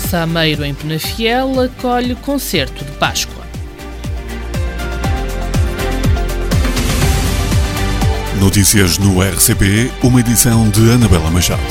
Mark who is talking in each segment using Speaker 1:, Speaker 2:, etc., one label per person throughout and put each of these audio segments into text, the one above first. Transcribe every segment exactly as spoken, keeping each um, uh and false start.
Speaker 1: Sameiro, em Penafiel, acolhe concerto de Páscoa.
Speaker 2: Notícias no R C P, uma edição de Anabela Machado.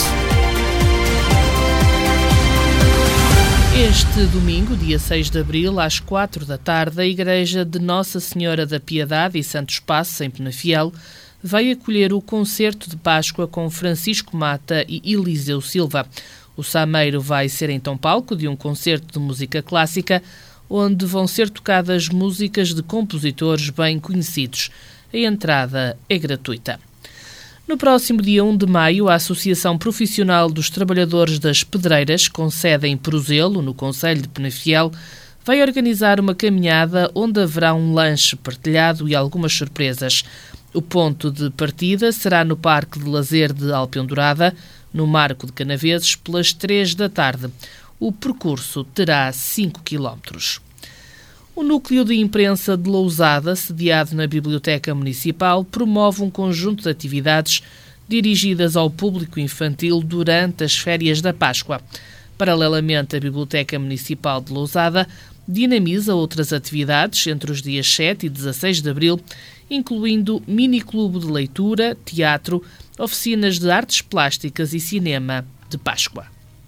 Speaker 1: Este domingo, dia seis de abril, às quatro da tarde, a Igreja de Nossa Senhora da Piedade e Santo Espaço, em Penafiel, vai acolher o concerto de Páscoa com Francisco Mata e Eliseu Silva. O Sameiro vai ser então palco de um concerto de música clássica, onde vão ser tocadas músicas de compositores bem conhecidos. A entrada é gratuita. No próximo dia um de maio, a Associação Profissional dos Trabalhadores das Pedreiras, com sede em Prozelo, no concelho de Penafiel, vai organizar uma caminhada onde haverá um lanche partilhado e algumas surpresas. O ponto de partida será no Parque de Lazer de Alpendurada, no Marco de Canaveses, pelas três da tarde. O percurso terá cinco quilómetros. O Núcleo de Imprensa de Lousada, sediado na Biblioteca Municipal, promove um conjunto de atividades dirigidas ao público infantil durante as férias da Páscoa. Paralelamente, a Biblioteca Municipal de Lousada dinamiza outras atividades entre os dias sete e dezasseis de abril, incluindo mini-clube de leitura, teatro, oficinas de artes plásticas e cinema de Páscoa.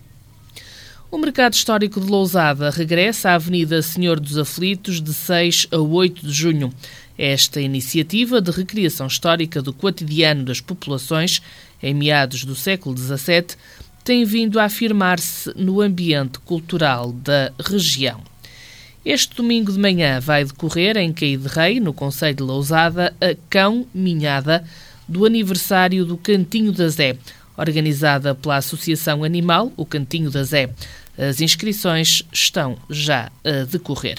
Speaker 1: O Mercado Histórico de Lousada regressa à Avenida Senhor dos Aflitos de seis a oito de junho. Esta iniciativa de recriação histórica do cotidiano das populações, em meados do século dezassete, tem vindo a afirmar-se no ambiente cultural da região. Este domingo de manhã vai decorrer em Caí de Rei, no concelho de Lousada, a Cão Minhada do aniversário do Cantinho da Zé, organizada pela Associação Animal, o Cantinho da Zé. As inscrições estão já a decorrer.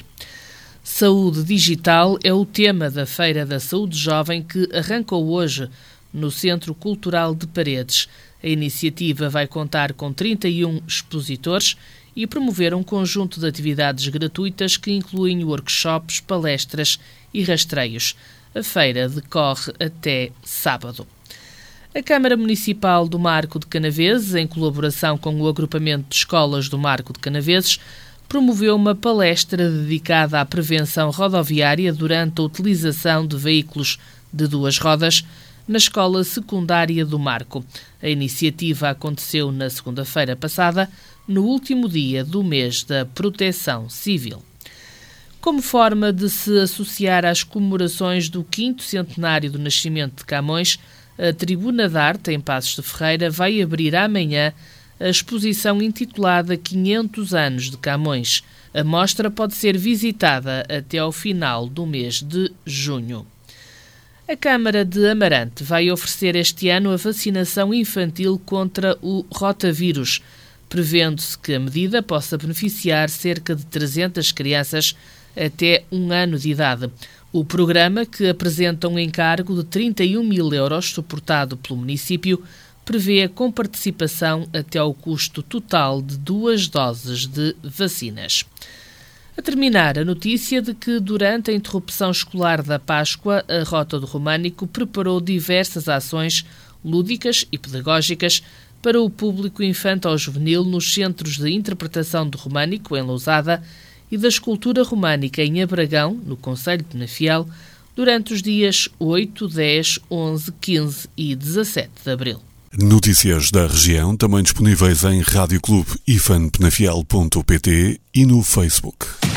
Speaker 1: Saúde digital é o tema da Feira da Saúde Jovem que arrancou hoje no Centro Cultural de Paredes. A iniciativa vai contar com trinta e um expositores e promover um conjunto de atividades gratuitas que incluem workshops, palestras e rastreios. A feira decorre até sábado. A Câmara Municipal do Marco de Canaveses, em colaboração com o Agrupamento de Escolas do Marco de Canaveses, promoveu uma palestra dedicada à prevenção rodoviária durante a utilização de veículos de duas rodas na Escola Secundária do Marco. A iniciativa aconteceu na segunda-feira passada, no último dia do mês da Proteção Civil. Como forma de se associar às comemorações do quinto centenário do nascimento de Camões, a Tribuna de Arte, em Passos de Ferreira, vai abrir amanhã a exposição intitulada quinhentos anos de Camões. A mostra pode ser visitada até ao final do mês de junho. A Câmara de Amarante vai oferecer este ano a vacinação infantil contra o rotavírus, prevendo-se que a medida possa beneficiar cerca de trezentas crianças até um ano de idade. O programa, que apresenta um encargo de trinta e um mil euros suportado pelo município, prevê a comparticipação até ao custo total de duas doses de vacinas. A terminar, a notícia de que, durante a interrupção escolar da Páscoa, a Rota do Românico preparou diversas ações lúdicas e pedagógicas para o público infanto-juvenil nos centros de interpretação do românico, em Lousada, e da escultura românica em Abragão, no concelho de Penafiel, durante os dias oito, dez, onze, quinze e dezassete de abril.
Speaker 2: Notícias da região também disponíveis em radioclube ifan penafiel ponto pt e no Facebook.